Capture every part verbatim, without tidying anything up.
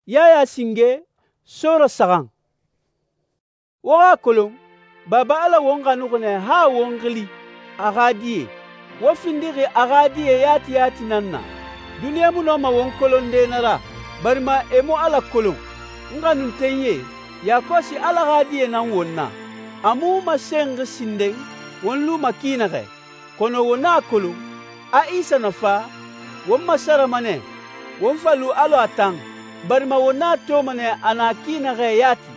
yaya singe sora sagan. Waga kolon baba ala wonga nugune ha wongli agadiye wo findiri agadiye yati yati nanna duniya muno ma won kolon de nara barma emo ala kolon nga nun tenye ya kosi ala gadiye nan wonna amu ma seng sinden won lu makina ge kono wona kolon a isa nafa won masara mane won falu alo atang barma wona to mane anakina ge yati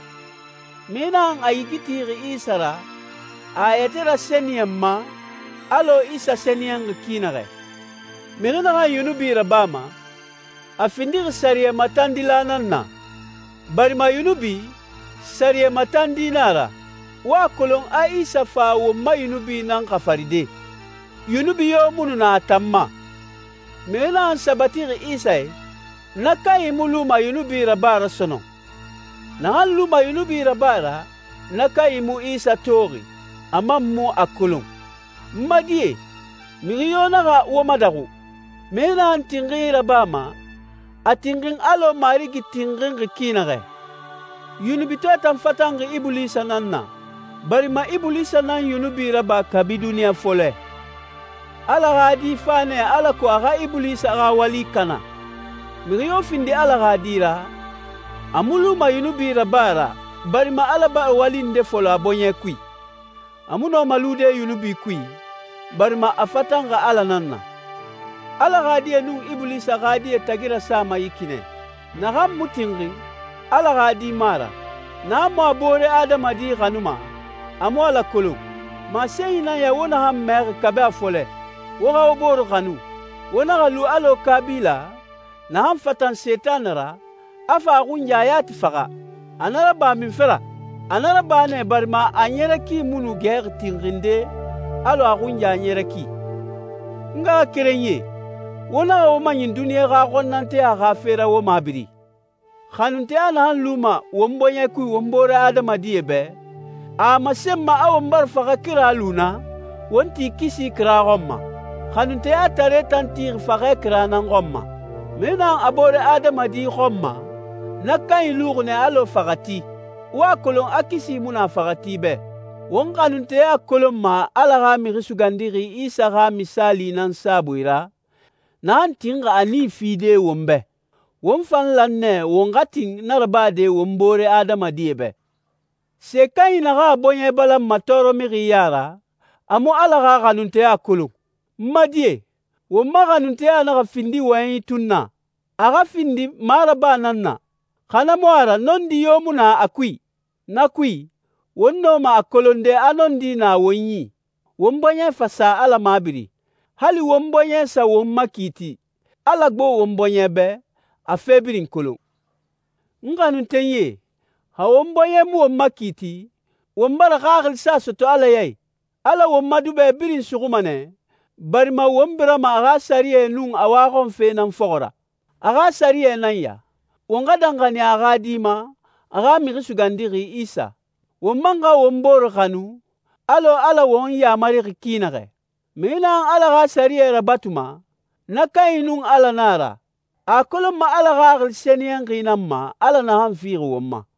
mina ayikitiri isara ayetera seniyamma alo isa seniyang kinare mirina ga yunubi rabama afindir sariya matandilanan na barima yunubi sariya matandinara wa kolon a isa fa wumma yunubi nan kafaride yunubi yo munu na tamma mirina an sabatiri isa nakai muluma yunubi rabara sono na luma yunubi rabara nakai mu isa tori amammu akulun madie miriyona ga womadagu mena antingira bama atingin alo marigi tingin kinare yunubito tamfatanga ibulisa nanna barima ibulisa nan yunubi raba kabidunia fole ala gadi fane ala ko aga ibulisa ga wali kana miriyo findi ala gadira amulu ma yunubi rabara barima ala ba wali nde folo abonye kui amuno malude yunubi kui barma afatanga ala nanna ala gadiye nu iblisa gadiye tagira sama yikine na gam mutingi ala gadi mara na ma bore adama di ganuma amo ala kulu ma seyina ya wona ham mer kabe afole woga oboro ganu wona galu alo kabila na ham fatan setanara afa gunja yati faga anara ba min fera anara ba ne barma anyere ki munu ger tinginde alo agunja anyere ki nga kerenye wona o manyin duniya ga gonnante aga fera wo mabiri khanunte ana luma wombonya ku wombora adama diebe a masemma aw mbar faga kira luna wonti kisi kira gomma khanunte atare tantir faga kira nan gomma mena abore adama di gomma nakai lugne alo fagati wa kolon akisi muna fagati be won kanunte ya kolon ma ala ga mi risugandiri isa ga misali nan sabuira nan tinga ani fide wombe won fan lanne won gatin narbade wombore adama diebe se kai na ga bonye bala matoro mi riyara amo ala ga kanunte ya kolon madie won ma kanunte ya na findi wayi tunna aga findi maraba nanna kana moara nondi yomuna akui nakui wonno ma akolonde anondi na wonyi wombonye fasa ala mabiri hali wombonye sa wommakiti ala gbo wombonye be afebirin kolon nganu tenye ha wombonye mu wommakiti wombara gagal sa soto ala yai ala wommadu be birin sugumane barma wombira ma aga sariye nun awagon fe nan fogora aga sariye nan ya wonga dangani aga dima aga mi sugandiri isa womanga womboro kanu alo ala won ya mari kinare mina ala ga sariye rabatuma nakainun ala nara akolo ma ala ga seniyan ginamma ala na han firu womma